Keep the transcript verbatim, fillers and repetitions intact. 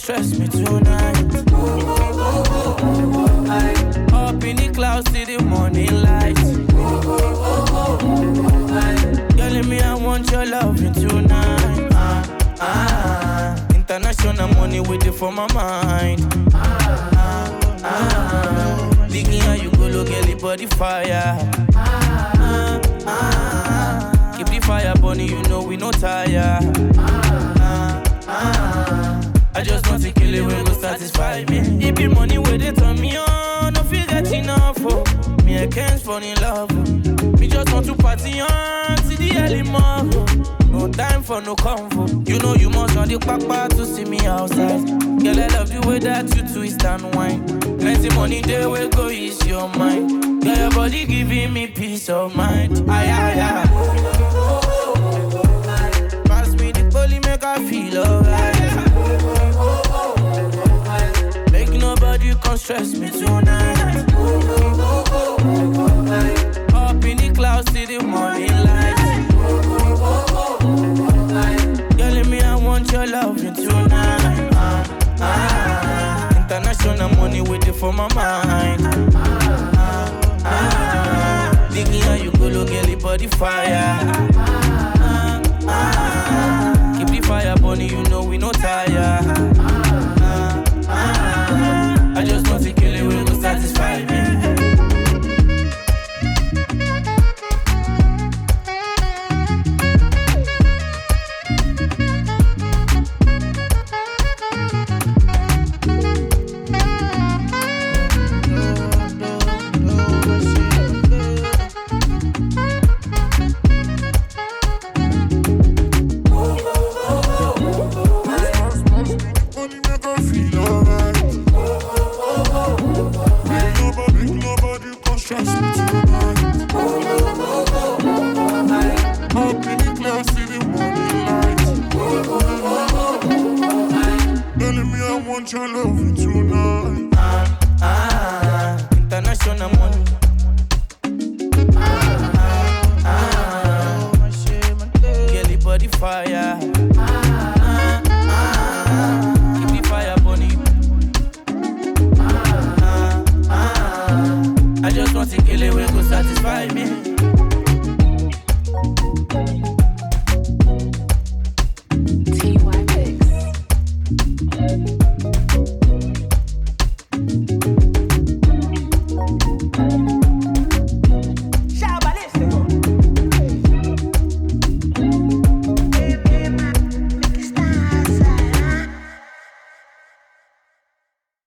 stress me tonight. Up in the clouds, see the morning light. Telling me I want your loving tonight. Ah, ah. International money with it for my mind. Ah, ah. Digging how you go look at the body fire. Ah, ah. Keep the fire burning, you know we no tire. Ah, ah. I just want to kill it when go satisfy me. It be money where they turn me on. No feel that enough for me. I can't fall in love. Me just want to party on till the early morning. No time for no convo. You know you must on the papa to see me outside. Girl, I love the way that you twist and whine. Plenty money there will go ease your mind. Girl, your body giving me peace of mind. Aye, aye, aye. Pass me the bully, make I feel alright. Make nobody come stress me tonight. Up in the clouds, see the morning light. Telling me I want your loving tonight. Ah, ah. International money with it for my mind. Ah, ah. Digging how you go look at the body fire. Ah, ah. Keep the fire burning, you know we no tire. Ah, ah. I just want to kill it when it go satisfy me. Your love tonight. Ah, ah, international money